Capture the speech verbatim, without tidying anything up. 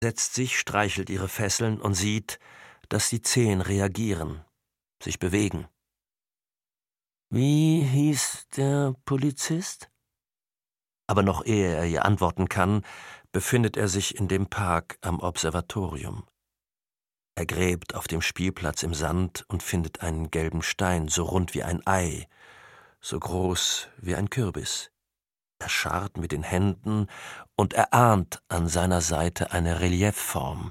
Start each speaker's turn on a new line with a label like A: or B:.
A: setzt sich, streichelt ihre Fesseln und sieht, dass die Zehen reagieren, sich bewegen. »Wie hieß der Polizist?« Aber noch ehe er ihr antworten kann, befindet er sich in dem Park am Observatorium. Er gräbt auf dem Spielplatz im Sand und findet einen gelben Stein, so rund wie ein Ei, so groß wie ein Kürbis. Er scharrt mit den Händen und erahnt an seiner Seite eine Reliefform,